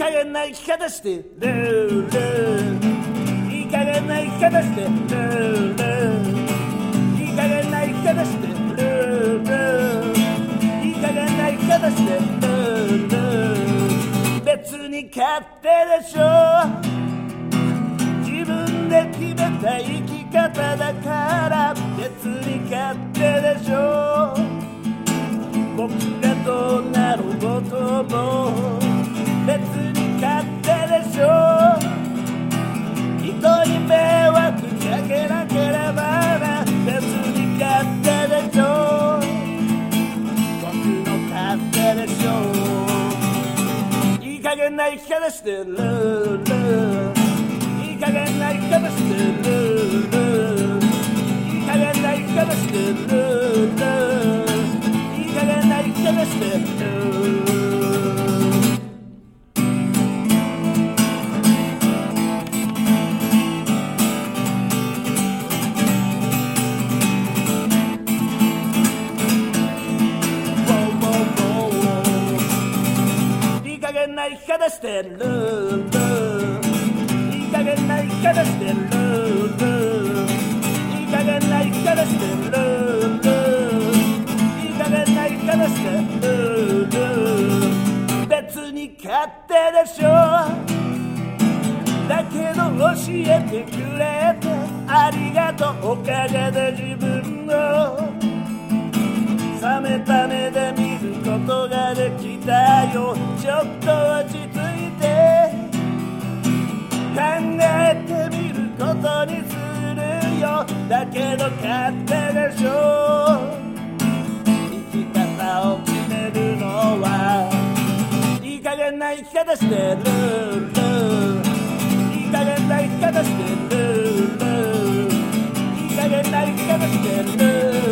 加減な生き方してるいい加減な生き方してるいい加減な生き方してるいい加減な生き方してる別に勝手でしょ自分で決めた生き方だから別に勝手でしょ僕がどうなることも別に勝手でしょ人に迷惑かけなければな別に勝手でしょ僕の勝手でしょいい加減な生き方してるいい加減な生き方してるいい加減な生き方してるいい加減な生き方してるいい加減な生き方してるいい加減な生き方してるいい加減な生き方してるいい加減な生き方してる別に勝手でしょだけど教えてくれてありがとうおかげで自分の冷めた目で見ることができたよちょっと落ち着いて考えてみることにするよだけど勝手でしょ生き方を決めるのはいい加減な生き方してるいい加減な生き方してるいい加減な生き方してる